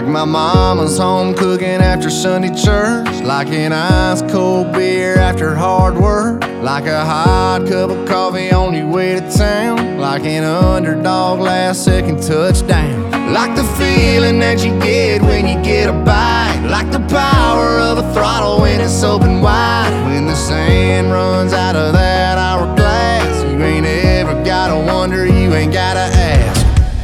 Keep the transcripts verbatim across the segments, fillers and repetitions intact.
Like my mama's home cooking after Sunday church, like an ice cold beer after hard work, like a hot cup of coffee on your way to town, like an underdog last second touchdown, like the feeling that you get when you get a bite, like the power of a throttle when it's open wide. When the sand runs out of that hourglass, you ain't ever gotta wonder, you ain't gotta ask.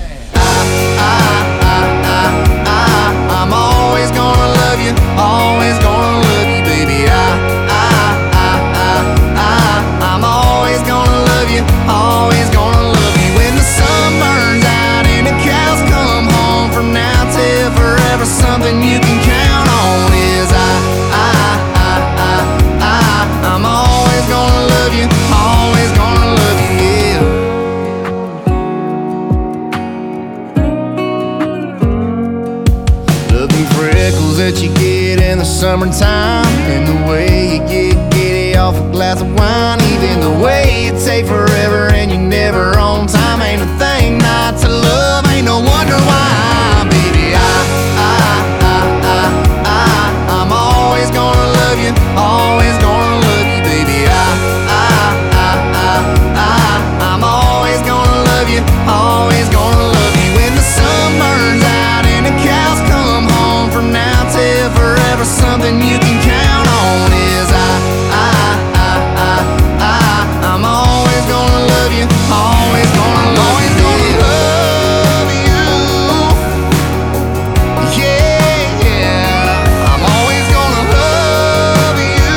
I'm always gonna love you, always gonna love you, baby. I, I, I, I, I, I'm always gonna love you, always gonna love you. When the sun burns out and the cows come home, from now till forever, something you can count on is I, I, I, I, I, I'm always gonna love you, always gonna love you, yeah. Freckles that you get in the summertime, and the way you get giddy off a glass of wine, even the way you take forever and you never on time. Ain't a thing not to love, ain't no wonder why, baby. I, I, I, I, I, I'm always gonna love you, always gonna love you, baby. I, I, I, I, I, I'm always gonna love you, always gonna love you. When the sun burns out and the cows come home, from now till forever, something you can count on is I, I, I, I, I, I'm always gonna love you, always gonna love you, gonna love you. Yeah, yeah, I'm always gonna love you.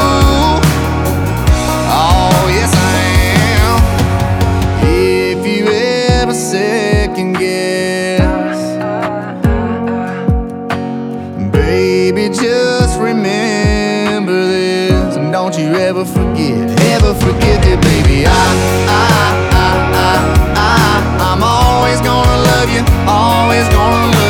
Oh, yes I am. If you ever second guess, baby, just remember this, and don't you ever forget, ever forget that, baby. I, I, I, I, I, I'm always gonna love you, always gonna love you.